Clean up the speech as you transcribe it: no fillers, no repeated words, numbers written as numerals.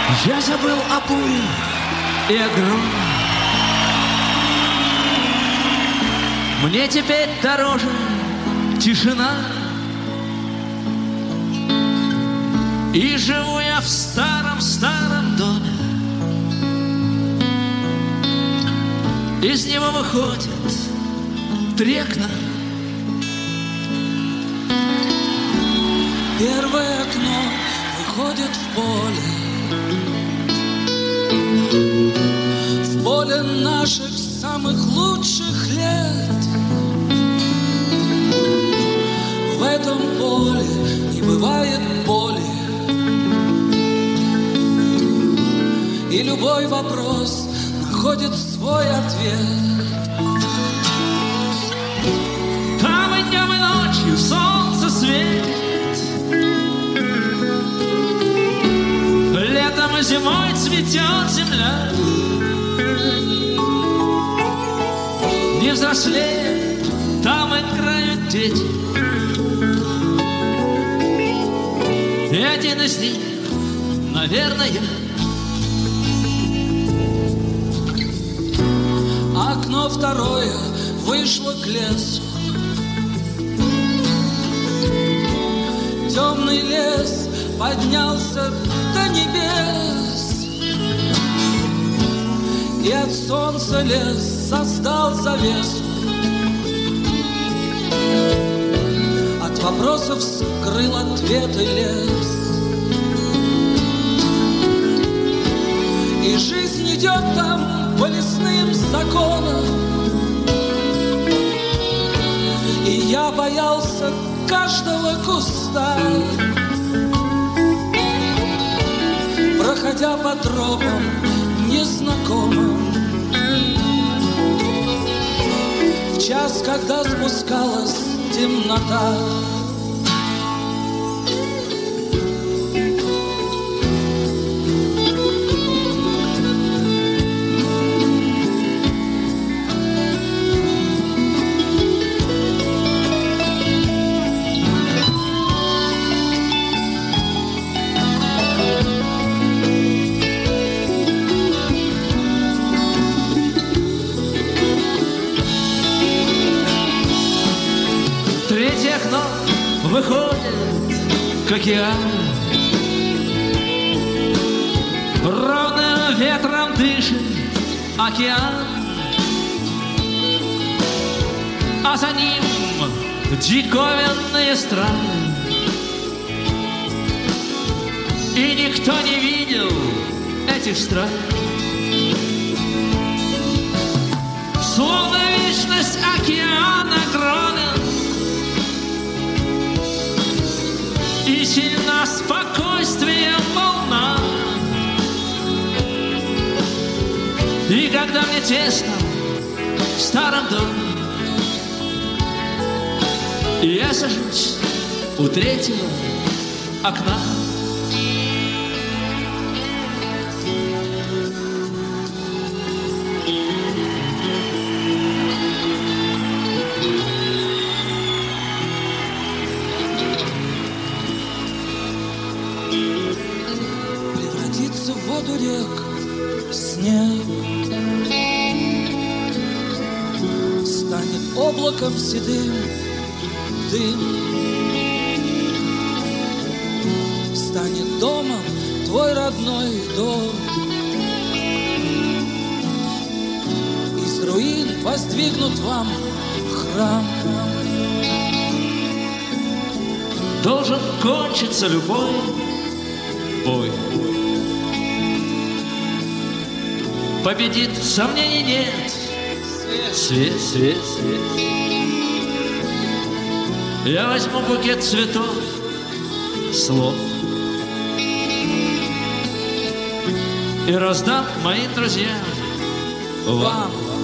Я забыл о буре и о громе. Мне теперь дороже тишина. И живу я в старом-старом доме. Из него выходит 3 окна. Первое окно выходит в поле. В поле наших самых лучших лет. В этом поле не бывает боли. И любой вопрос находит свой ответ. Там и днем, и ночью солнце светит. Летом и зимой цветет земля. Не взрослеют, там играют дети. И один из них, наверное, я. Окно второе вышло к лесу. Темный лес поднялся до небес. И от солнца лес создал завесу. От вопросов скрыл ответы лес. И жизнь идет там по лесным законам. И я боялся каждого куста, проходя по тропам незнакомым. В час, когда спускалась темнота. Выходит к океану. Ровным ветром дышит океан. А за ним диковинные страны. И никто не видел этих стран. Словно вечность океана огромен. И сильна спокойствие волна. И когда мне тесно в старом доме, я сажусь у 3-го окна. В воду рек снег станет облаком седым дым. Станет домом твой родной дом. Из руин воздвигнут вам храм. Должен кончиться любой бой. Победит, сомнений нет. Свет, свет, свет. Я возьму букет цветов, слов и раздам моим друзьям, вам.